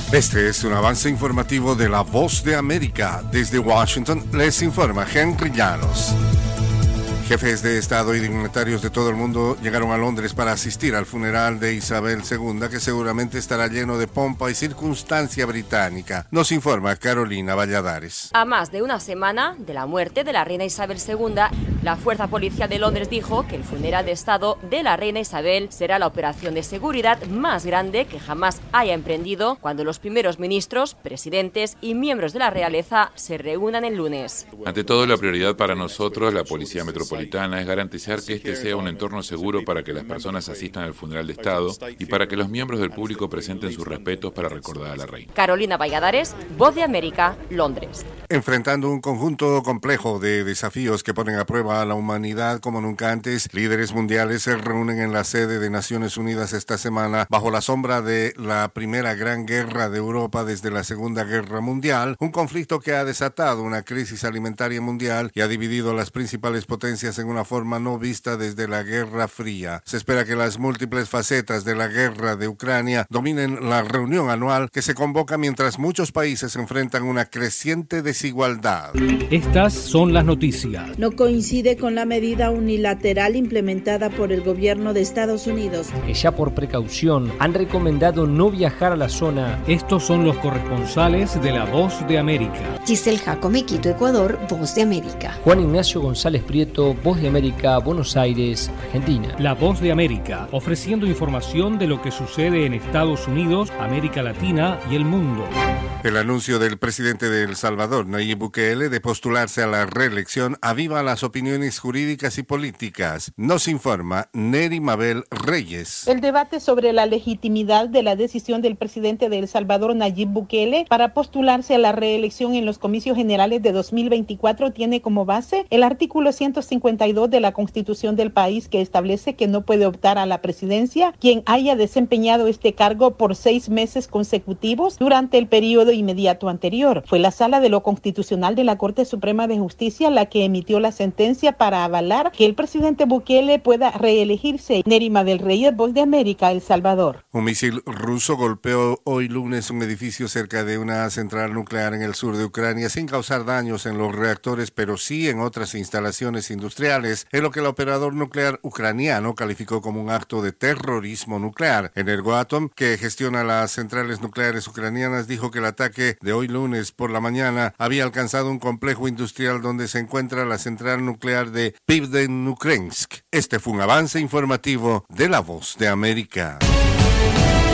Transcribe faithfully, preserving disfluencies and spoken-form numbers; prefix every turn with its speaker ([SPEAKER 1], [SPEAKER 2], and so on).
[SPEAKER 1] Este es un avance informativo de La Voz de América. Desde Washington les informa Henry Llanos. Jefes de Estado y dignatarios de todo el mundo llegaron a Londres para asistir al funeral de Isabel segunda, que seguramente estará lleno de pompa y circunstancia británica. Nos informa Carolina Valladares.
[SPEAKER 2] A más de una semana de la muerte de la reina Isabel segunda, la Fuerza Policial de Londres dijo que el funeral de Estado de la reina Isabel será la operación de seguridad más grande que jamás haya emprendido cuando los primeros ministros, presidentes y miembros de la realeza se reúnan el lunes.
[SPEAKER 3] Ante todo, la prioridad para nosotros, la Policía Metropolitana, es garantizar que este sea un entorno seguro para que las personas asistan al funeral de Estado y para que los miembros del público presenten sus respetos para recordar a la reina.
[SPEAKER 2] Carolina Valladares, Voz de América, Londres.
[SPEAKER 1] Enfrentando un conjunto complejo de desafíos que ponen a prueba a la humanidad como nunca antes, líderes mundiales se reúnen en la sede de Naciones Unidas esta semana bajo la sombra de la primera gran guerra de Europa desde la Segunda Guerra Mundial, un conflicto que ha desatado una crisis alimentaria mundial y ha dividido a las principales potencias en una forma no vista desde la Guerra Fría. Se espera que las múltiples facetas de la guerra de Ucrania dominen la reunión anual que se convoca mientras muchos países enfrentan una creciente desigualdad.
[SPEAKER 4] Estas son las noticias.
[SPEAKER 5] No coincide con la medida unilateral implementada por el gobierno de Estados Unidos.
[SPEAKER 4] Que ya por precaución han recomendado no viajar a la zona. Estos son los corresponsales de La Voz de América.
[SPEAKER 6] Giselle Jacome, Quito, Ecuador, Voz de América.
[SPEAKER 4] Juan Ignacio González Prieto, Voz de América, Buenos Aires, Argentina. La Voz de América, ofreciendo información de lo que sucede en Estados Unidos, América Latina y el mundo.
[SPEAKER 1] El anuncio del presidente de El Salvador, Nayib Bukele, de postularse a la reelección aviva las opiniones jurídicas y políticas. Nos informa Neri Mabel Reyes.
[SPEAKER 7] El debate sobre la legitimidad de la decisión del presidente de El Salvador, Nayib Bukele, para postularse a la reelección en los comicios generales de dos mil veinticuatro tiene como base el artículo ciento cincuenta y dos de la Constitución del país, que establece que no puede optar a la presidencia quien haya desempeñado este cargo por seis meses consecutivos durante el periodo inmediato anterior. Fue la Sala de lo Constitucional de la Corte Suprema de Justicia la que emitió la sentencia para avalar que el presidente Bukele pueda reelegirse. Neri Mabel Reyes, Voz de América, El Salvador.
[SPEAKER 1] Un misil ruso golpeó hoy lunes un edificio cerca de una central nuclear en el sur de Ucrania sin causar daños en los reactores, pero sí en otras instalaciones industriales, en lo que el operador nuclear ucraniano calificó como un acto de terrorismo nuclear. Energoatom, que gestiona las centrales nucleares ucranianas, dijo que el ataque de hoy lunes por la mañana había alcanzado un complejo industrial donde se encuentra la central nuclear de Pivdenukrensk. Este fue un avance informativo de La Voz de América.